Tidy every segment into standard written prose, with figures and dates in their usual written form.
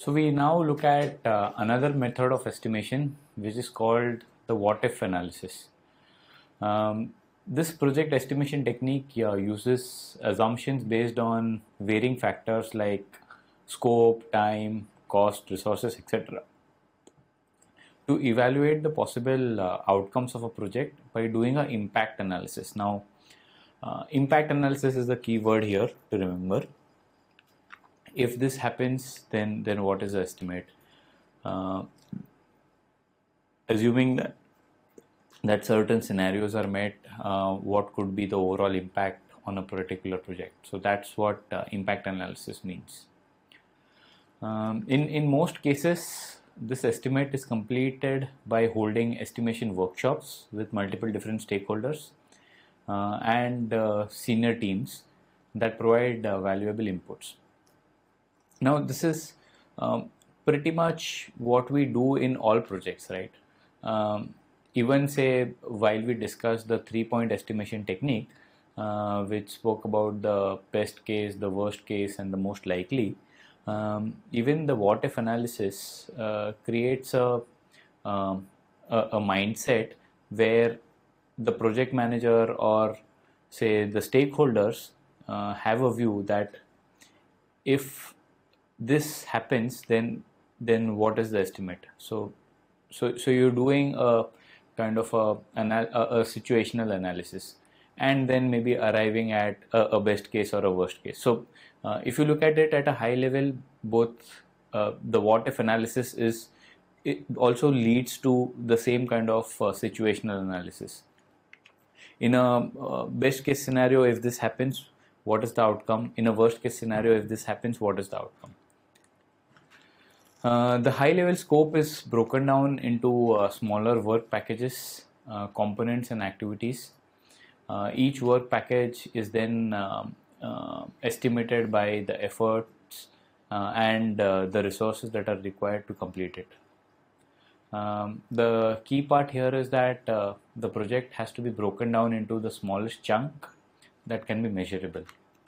So we now look at another method of estimation, which is called the what-if analysis. This project estimation technique uses assumptions based on varying factors like scope, time, cost, resources, etc. to evaluate the possible outcomes of a project by doing an impact analysis. Now, impact analysis is the key word here to remember. If this happens, then what is the estimate? Uh, Assuming that certain scenarios are met, what could be the overall impact on a particular project? So that's what impact analysis means. In most cases, this estimate is completed by holding estimation workshops with multiple different stakeholders and senior teams that provide valuable inputs. Now, this is pretty much what we do in all projects, right? Even say while we discuss the 3-point estimation technique, which spoke about the best case, the worst case, and the most likely, even the what if analysis creates a mindset where the project manager or say the stakeholders have a view that if this happens, then what is the estimate? So you're doing a kind of a situational analysis, and then maybe arriving at a best case or a worst case. So if you look at it at a high level, both the what if analysis it also leads to the same kind of situational analysis. In a best case scenario, if this happens, what is the outcome? In a worst case scenario, if this happens, what is the outcome? The high level scope is broken down into smaller work packages, components, and activities. Each work package is then estimated by the efforts and the resources that are required to complete it. The key part here is that the project has to be broken down into the smallest chunk that can be measurable.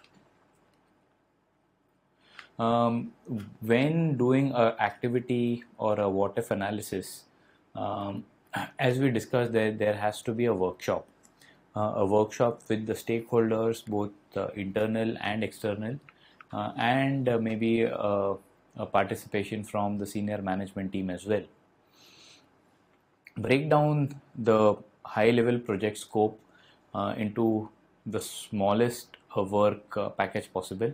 When doing an activity or a what if analysis, as we discussed, there has to be a workshop with the stakeholders, both internal and external, and maybe a participation from the senior management team as well. Break down the high level project scope into the smallest work package possible.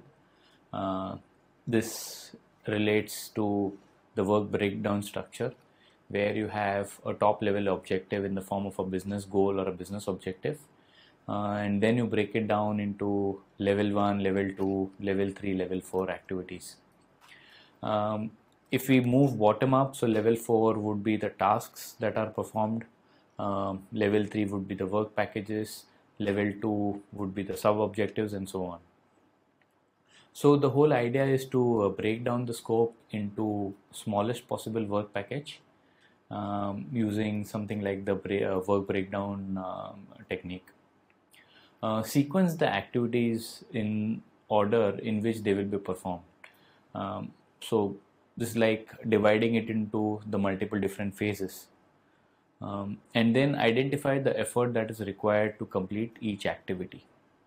This relates to the work breakdown structure, where you have a top level objective in the form of a business goal or a business objective, and then you break it down into level 1, level 2, level 3, level 4 activities. If we move bottom up, so level 4 would be the tasks that are performed, level 3 would be the work packages, level 2 would be the sub objectives, and so on. So the whole idea is to break down the scope into smallest possible work package using something like the work breakdown technique. Sequence the activities in order in which they will be performed. So this is like dividing it into the multiple different phases. And then identify the effort that is required to complete each activity.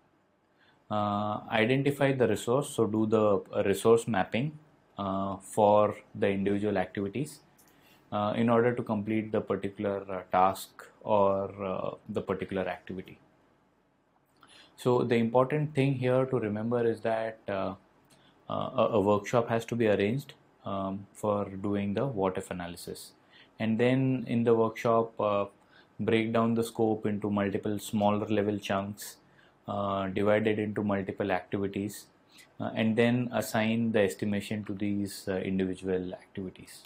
Identify the resource, so do the resource mapping for the individual activities in order to complete the particular task or the particular activity. So the important thing here to remember is that a workshop has to be arranged for doing the what if analysis, and then in the workshop break down the scope into multiple smaller level chunks, divided into multiple activities, and then assign the estimation to these individual activities.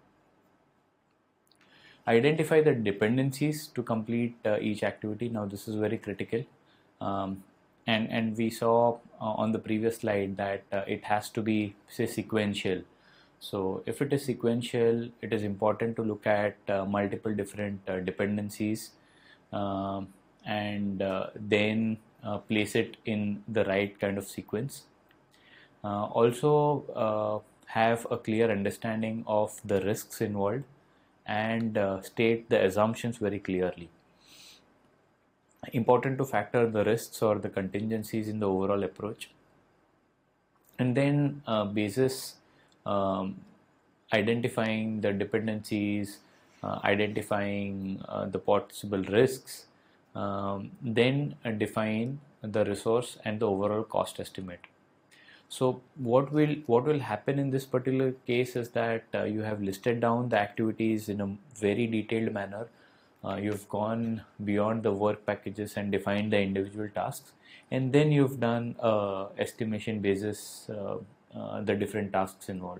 Identify the dependencies to complete each activity. Now this is very critical, and we saw on the previous slide that it has to be, say, sequential. So if it is sequential, it is important to look at multiple different dependencies and then place it in the right kind of sequence. Also have a clear understanding of the risks involved and state the assumptions very clearly. Important to factor the risks or the contingencies in the overall approach, and then basis um, identifying the dependencies, identifying the possible risks, then define the resource and the overall cost estimate. So what will happen in this particular case is that you have listed down the activities in a very detailed manner. You've gone beyond the work packages and defined the individual tasks, and then you've done estimation basis the different tasks involved.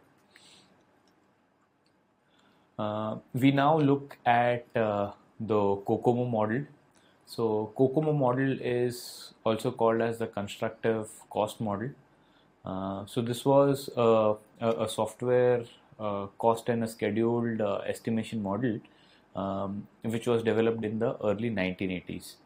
We now look at the COCOMO model. So COCOMO model is also called as the constructive cost model. So this was a software cost and a scheduled estimation model, which was developed in the early 1980s.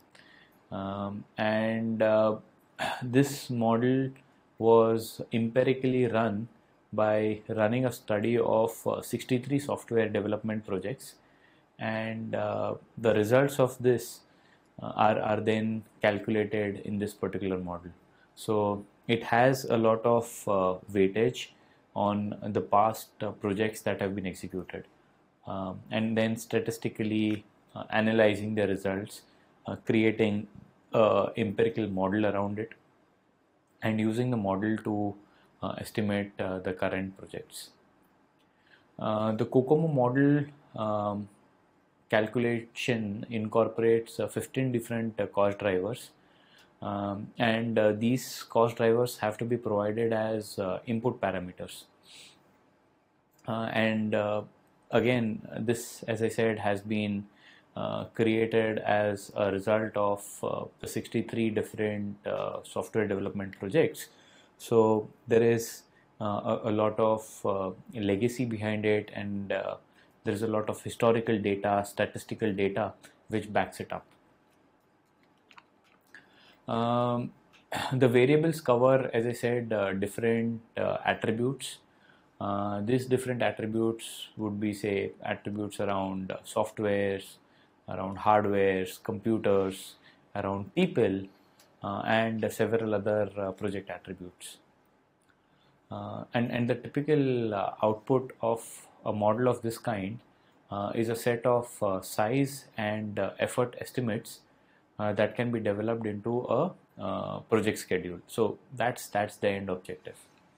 And this model was empirically run by running a study of 63 software development projects, and the results of this are then calculated in this particular model. So it has a lot of weightage on the past projects that have been executed, and then statistically analyzing the results, creating an empirical model around it, and using the model to estimate the current projects. The COCOMO model calculation incorporates 15 different cost drivers, and these cost drivers have to be provided as input parameters. And again, this, as I said, has been created as a result of the 63 different software development projects. So there is a lot of legacy behind it, and there is a lot of historical data, statistical data, which backs it up. The variables cover, as I said, different attributes. These different attributes would be, say, attributes around softwares, around hardwares, computers, around people, and several other project attributes. And the typical output of a model of this kind is a set of size and effort estimates that can be developed into a project schedule. So that's the end objective.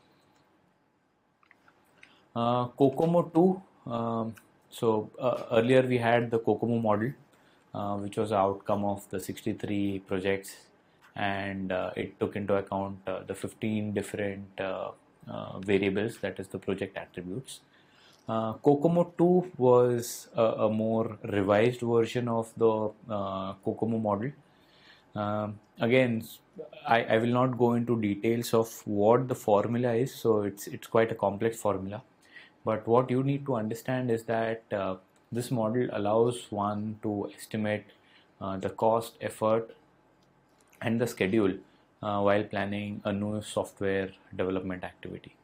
COCOMO 2. Earlier we had the COCOMO model, which was the outcome of the 63 projects, and it took into account the 15 different variables, that is the project attributes. COCOMO 2 was a more revised version of the COCOMO model. Again, I will not go into details of what the formula is, so it's quite a complex formula. But what you need to understand is that this model allows one to estimate the cost, effort, and the schedule while planning a new software development activity.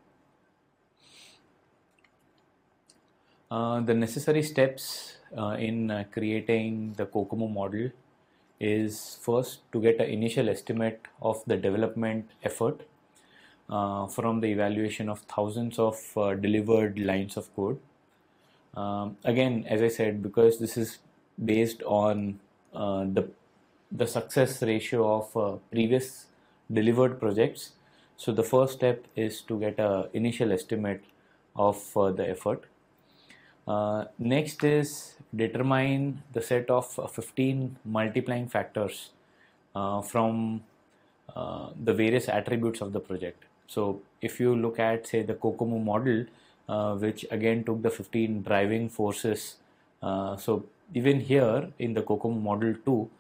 The necessary steps in creating the COCOMO model is first to get an initial estimate of the development effort from the evaluation of thousands of delivered lines of code. Again, as I said, because this is based on the success ratio of previous delivered projects, so the first step is to get an initial estimate of the effort. Next is determine the set of 15 multiplying factors from the various attributes of the project. So if you look at, say, the COCOMO model, which again took the 15 driving forces, so even here in the COCOMO model 2,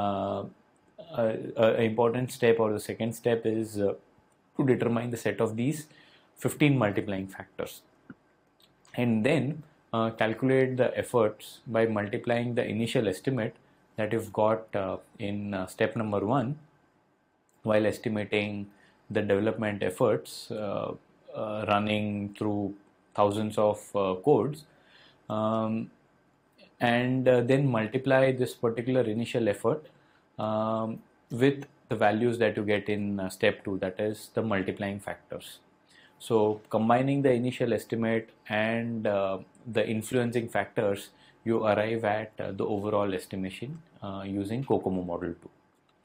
an important step, or the second step, is to determine the set of these 15 multiplying factors, and then calculate the efforts by multiplying the initial estimate that you've got in step number 1 while estimating the development efforts running through thousands of codes, um, and then multiply this particular initial effort with the values that you get in step 2, that is the multiplying factors. So combining the initial estimate and the influencing factors, you arrive at the overall estimation using COCOMO model 2.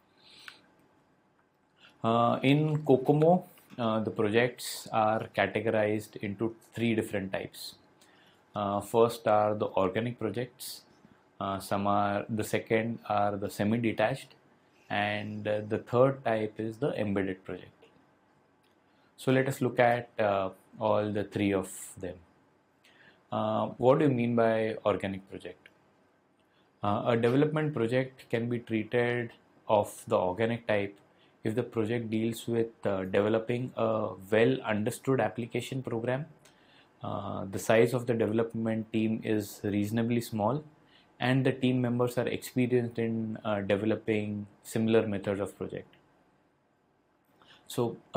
In COCOMO, the projects are categorized into 3 different types. First are the organic projects, the second are the semi-detached, and the third type is the embedded project. So let us look at all the 3 of them. What do you mean by organic project? A development project can be treated of the organic type if the project deals with developing a well understood application program, the size of the development team is reasonably small, and the team members are experienced in developing similar methods of project. So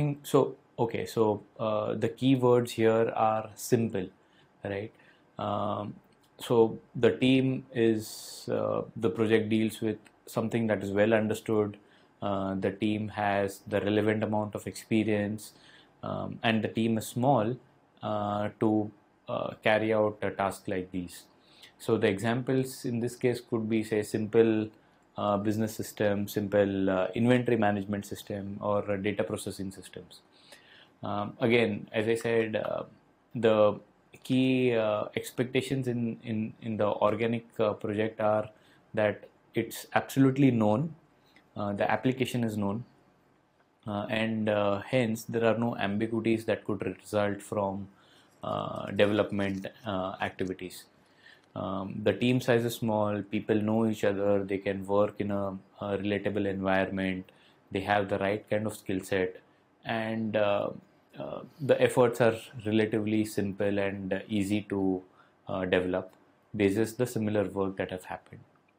the keywords here are simple, right? So the team is the project deals with something that is well understood. The team has the relevant amount of experience, and the team is small to carry out a task like these. So the examples in this case could be, say, simple business system, simple inventory management system, or data processing systems. Again, as I said, the key expectations in the organic project are that it's absolutely known, the application is known, and hence there are no ambiguities that could result from development activities. The team size is small, people know each other, they can work in a relatable environment, they have the right kind of skill set, and the efforts are relatively simple and easy to develop basis the similar work that have happened.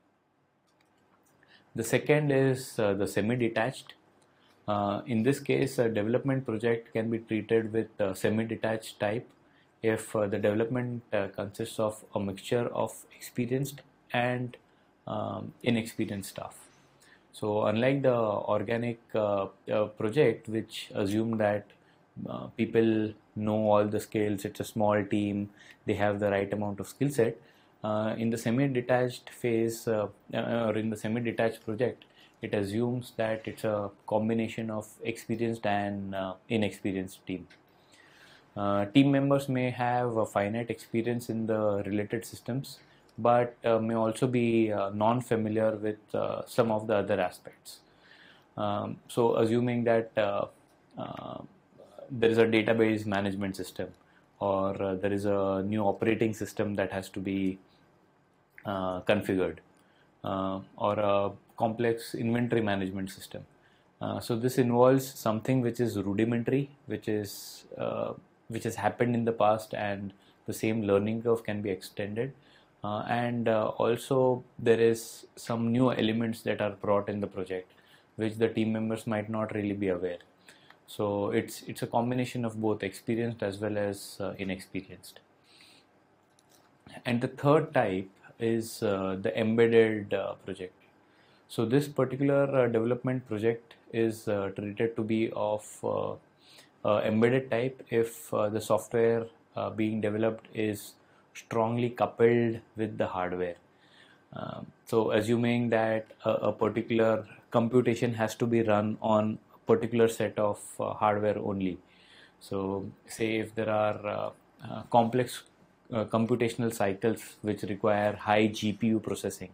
The second is the semi-detached. In this case, a development project can be treated with semi-detached type if the development consists of a mixture of experienced and inexperienced staff. So unlike the organic project, which assume that people know all the skills, it's a small team, they have the right amount of skill set, in the semi-detached phase or in the semi-detached project, it assumes that it's a combination of experienced and inexperienced team. Team members may have a finite experience in the related systems, but may also be non-familiar with some of the other aspects. So assuming that there is a database management system, or there is a new operating system that has to be configured, or a complex inventory management system. So this involves something which is rudimentary, which has happened in the past, and the same learning curve can be extended. And also there is some new elements that are brought in the project, which the team members might not really be aware. So it's a combination of both experienced as well as inexperienced. And the third type is the embedded project. So this particular development project is treated to be of embedded type if the software being developed is strongly coupled with the hardware. So assuming that a particular computation has to be run on a particular set of hardware only. So say if there are complex computational cycles which require high GPU processing,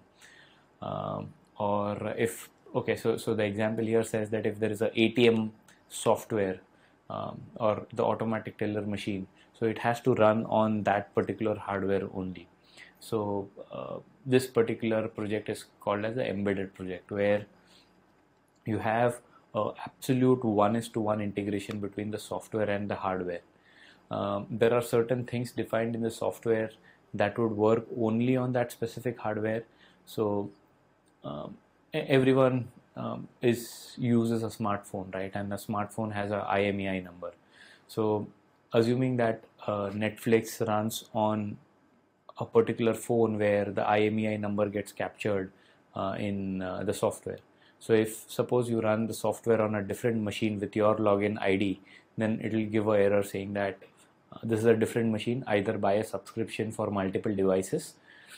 or if, okay, so the example here says that if there is a ATM software or the automatic teller machine, so it has to run on that particular hardware only. So this particular project is called as the embedded project, where you have absolute 1:1 integration between the software and the hardware. There are certain things defined in the software that would work only on that specific hardware. So everyone uses a smartphone, right? And the smartphone has a IMEI number. So assuming that Netflix runs on a particular phone where the IMEI number gets captured in the software. So if suppose you run the software on a different machine with your login ID, then it will give an error saying that this is a different machine, either buy a subscription for multiple devices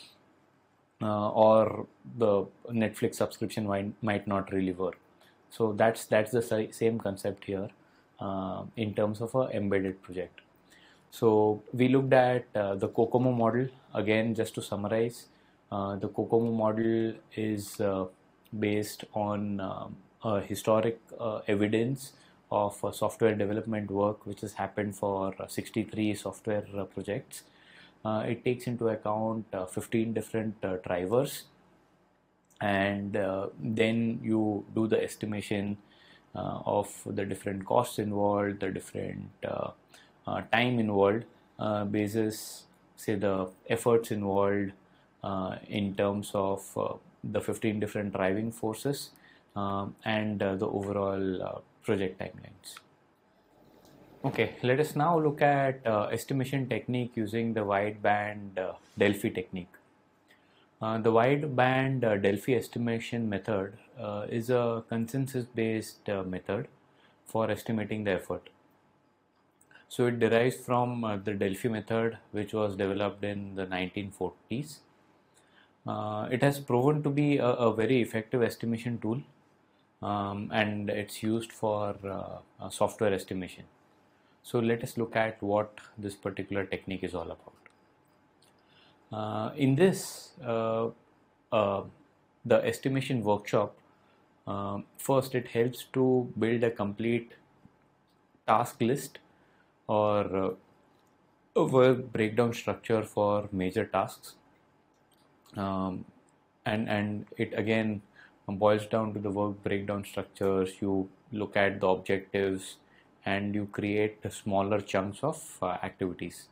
or the Netflix subscription might not really work. So that's the same concept here in terms of a embedded project. So we looked at the COCOMO model. Again, just to summarize, the COCOMO model is based on historic evidence of software development work which has happened for 63 software projects. It takes into account 15 different drivers, and then you do the estimation of the different costs involved, the different time involved, basis say the efforts involved in terms of the 15 different driving forces and the overall project timelines. Okay, let us now look at estimation technique using the wideband Delphi technique. The wideband Delphi estimation method is a consensus-based method for estimating the effort. So it derives from the Delphi method, which was developed in the 1940s. It has proven to be a very effective estimation tool, and it's used for software estimation. So let us look at what this particular technique is all about. In this, the estimation workshop, first it helps to build a complete task list or a work breakdown structure for major tasks, and it again boils down to the work breakdown structures. You look at the objectives and you create smaller chunks of activities.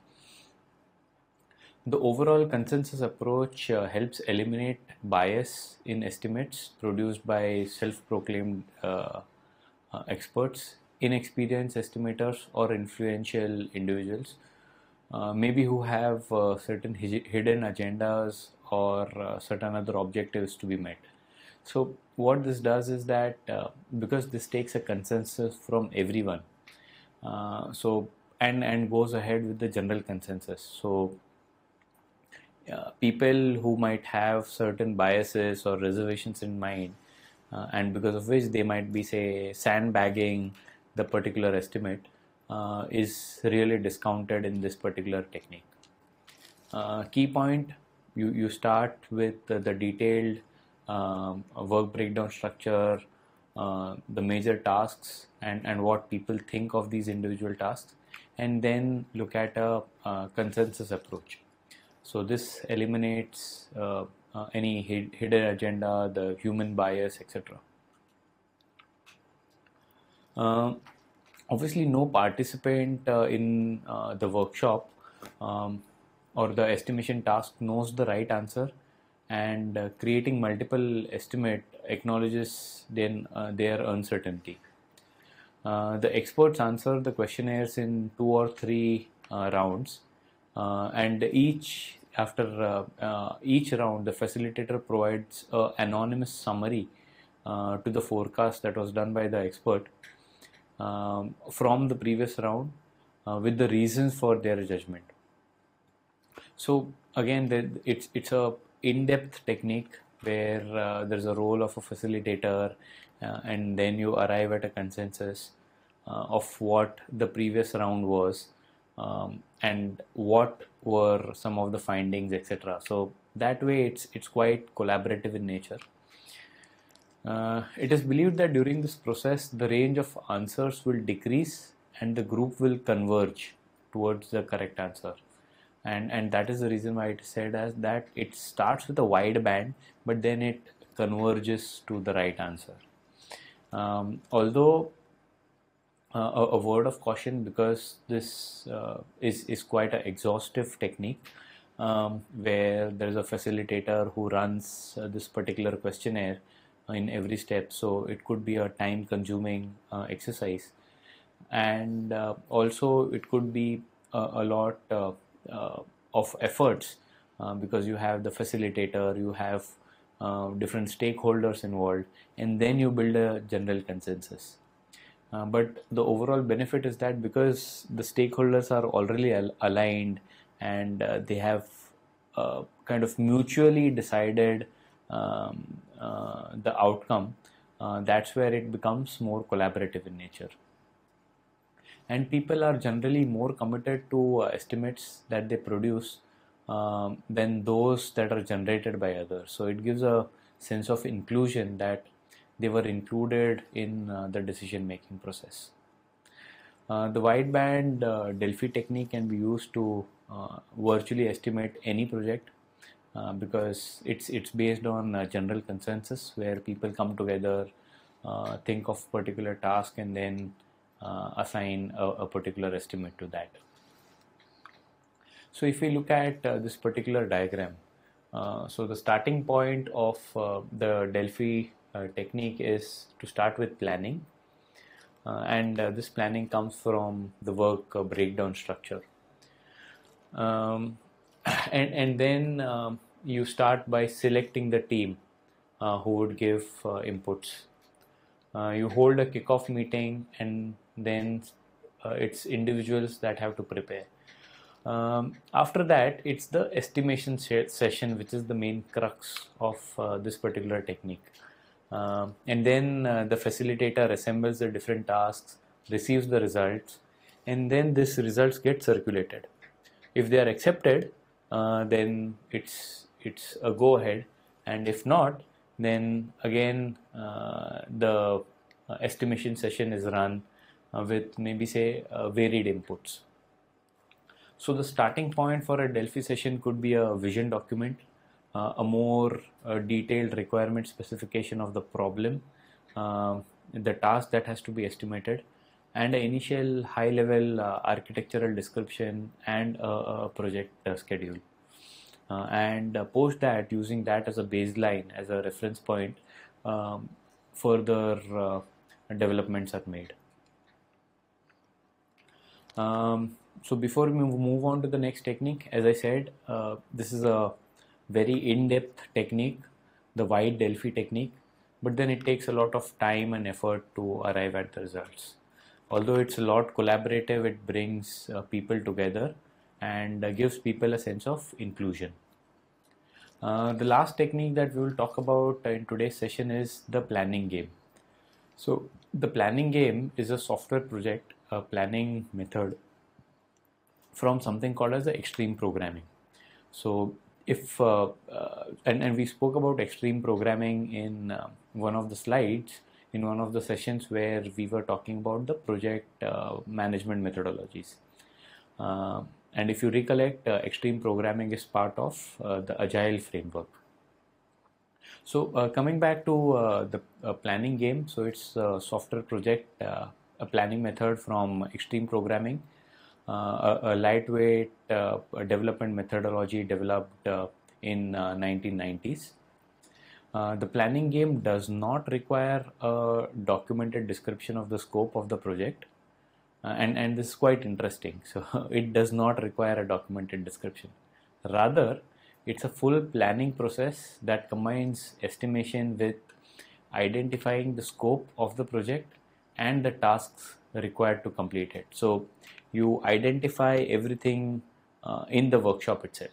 The overall consensus approach helps eliminate bias in estimates produced by self-proclaimed experts, inexperienced estimators, or influential individuals, maybe who have certain hidden agendas or certain other objectives to be met. So what this does is that because this takes a consensus from everyone, and goes ahead with the general consensus. So people who might have certain biases or reservations in mind, and because of which they might be, say, sandbagging the particular estimate, is really discounted in this particular technique. Key point, you start with the detailed work breakdown structure, the major tasks, and what people think of these individual tasks, and then look at a consensus approach. So this eliminates any hidden agenda, the human bias, etc. Obviously, no participant in the workshop or the estimation task knows the right answer, and creating multiple estimate acknowledges then their uncertainty. The experts answer the questionnaires in 2 or 3 rounds, and after each round the facilitator provides an anonymous summary to the forecast that was done by the expert from the previous round with the reasons for their judgment. So again, it's a in-depth technique where there's a role of a facilitator, and then you arrive at a consensus of what the previous round was, and what were some of the findings, etc. So that way it's quite collaborative in nature. It is believed that during this process the range of answers will decrease and the group will converge towards the correct answer, and that is the reason why it is said as that it starts with a wide band but then it converges to the right answer. Although a word of caution, because this is quite an exhaustive technique, where there is a facilitator who runs this particular questionnaire in every step, so it could be a time consuming exercise. and also it could be a lot of efforts because you have the facilitator, you have different stakeholders involved, and then you build a general consensus. But the overall benefit is that because the stakeholders are already aligned and they have kind of mutually decided the outcome, that's where it becomes more collaborative in nature. And people are generally more committed to estimates that they produce than those that are generated by others. So it gives a sense of inclusion that they were included in the decision making process. The wideband Delphi technique can be used to virtually estimate any project because it's based on general consensus where people come together, think of particular task, and then assign a particular estimate to that. So if we look at this particular diagram, so the starting point of the Delphi technique is to start with planning, and this planning comes from the work breakdown structure. And then you start by selecting the team who would give inputs. You hold a kickoff meeting, and then it's individuals that have to prepare. After that, it's the estimation session, which is the main crux of this particular technique. And then the facilitator assembles the different tasks, receives the results, and then these results get circulated. If they are accepted, then it's a go ahead, and if not, then again the estimation session is run with maybe say varied inputs. So the starting point for a Delphi session could be a vision document, a more detailed requirement specification of the problem, the task that has to be estimated, and an initial high-level architectural description and a project schedule. And post that, using that as a baseline, as a reference point, further developments are made. So before we move on to the next technique, as I said, this is a very in-depth technique, the wide Delphi technique, but then it takes a lot of time and effort to arrive at the results. Although it's a lot collaborative, it brings people together and gives people a sense of inclusion. The last technique that we will talk about in today's session is the planning game. So the planning game is a software project, a planning method from something called as the extreme programming. So if and we spoke about extreme programming in one of the slides in one of the sessions where we were talking about the project management methodologies. And if you recollect, extreme programming is part of the agile framework. So coming back to the planning game, so it's a software project, a planning method from extreme programming, a lightweight development methodology developed in 1990s. The planning game does not require a documented description of the scope of the project, and this is quite interesting. So it does not require a documented description. Rather, it's a full planning process that combines estimation with identifying the scope of the project and the tasks required to complete it. So you identify everything in the workshop itself.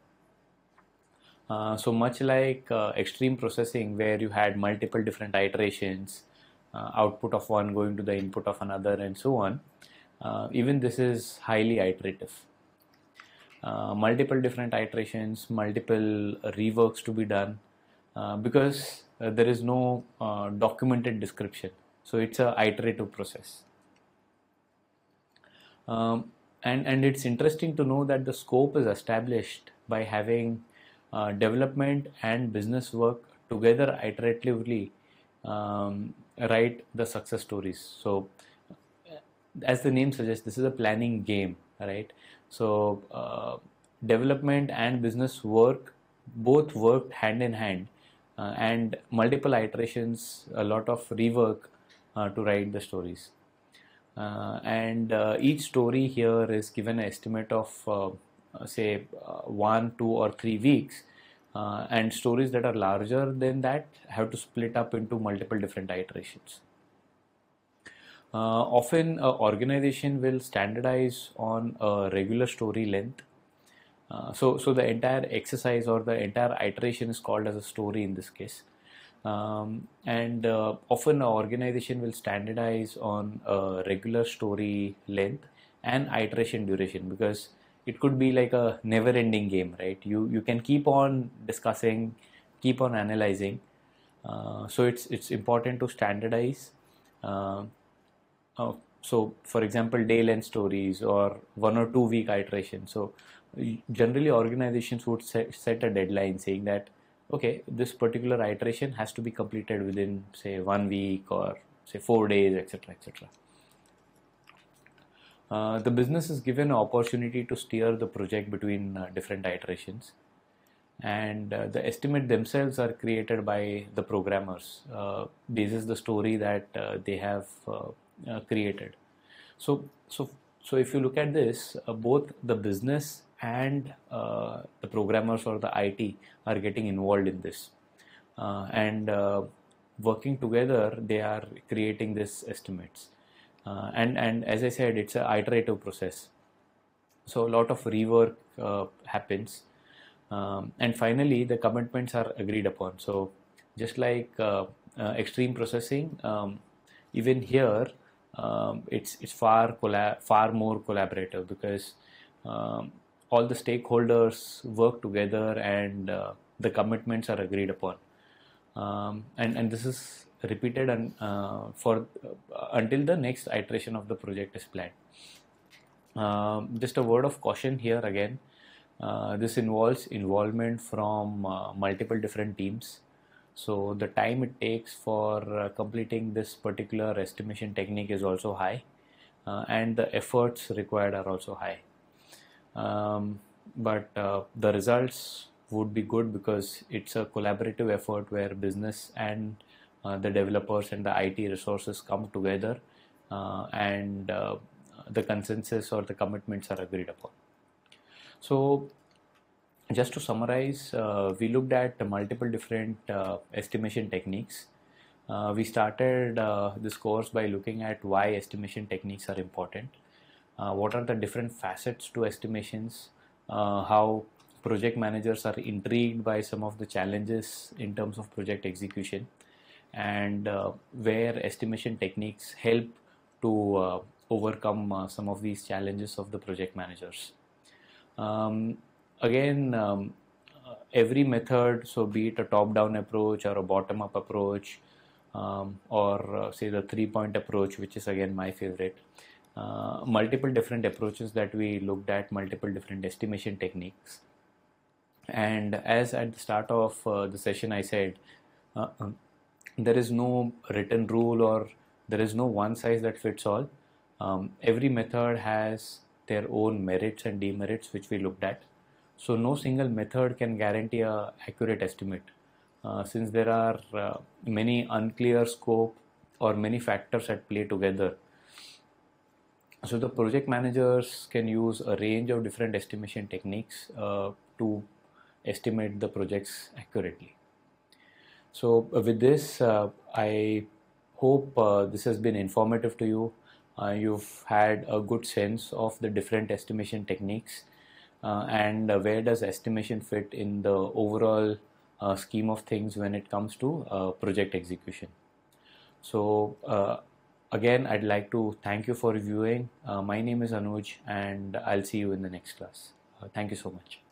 So much like extreme processing, where you had multiple different iterations, output of one going to the input of another, and so on, even this is highly iterative. Multiple different iterations, multiple reworks to be done because there is no documented description. So it's an iterative process. And it's interesting to know that the scope is established by having development and business work together iteratively write the success stories. So as the name suggests, this is a planning game, right? So development and business work both worked hand in hand, and multiple iterations, a lot of rework to write the stories. and each story here is given an estimate of say 1, 2 or 3 weeks, and stories that are larger than that have to split up into multiple different iterations. Often an organization will standardize on a regular story length. So the entire exercise or the entire iteration is called as a story in this case. And often an organization will standardize on a regular story length and iteration duration, because it could be like a never-ending game, right? You can keep on discussing, keep on analyzing. So it's important to standardize. So for example, day length stories or 1 or 2 week iteration. So generally organizations would set a deadline saying that, okay, this particular iteration has to be completed within say 1 week or say 4 days, etc., etc. The business is given an opportunity to steer the project between different iterations, and the estimate themselves are created by the programmers. This is the story that they have created. So if you look at this, both the business and the programmers or the IT are getting involved in this, and working together, they are creating these estimates. And as I said, it's an iterative process. So a lot of rework happens, and finally the commitments are agreed upon. So just like extreme processing, even here it's far more collaborative, because all the stakeholders work together and the commitments are agreed upon, and this is repeated for until the next iteration of the project is planned. Just a word of caution here again. This involves involvement from multiple different teams. So the time it takes for completing this particular estimation technique is also high, and the efforts required are also high. But the results would be good because it's a collaborative effort where business and the developers and the IT resources come together, and the consensus or the commitments are agreed upon. So just to summarize, we looked at multiple different estimation techniques. We started this course by looking at why estimation techniques are important, what are the different facets to estimations, how project managers are intrigued by some of the challenges in terms of project execution, and where estimation techniques help to overcome some of these challenges of the project managers. Again, every method, so be it a top-down approach or a bottom-up approach, or say the 3-point approach, which is again my favorite, multiple different approaches that we looked at, multiple different estimation techniques. And as at the start of the session I said, there is no written rule or there is no one size that fits all. Every method has their own merits and demerits, which we looked at. So no single method can guarantee an accurate estimate, since there are many unclear scope or many factors at play together. So the project managers can use a range of different estimation techniques to estimate the projects accurately. So with this, I hope this has been informative to you. You've had a good sense of the different estimation techniques, and where does estimation fit in the overall scheme of things when it comes to project execution. So again, I'd like to thank you for viewing. My name is Anuj, and I'll see you in the next class. Thank you so much.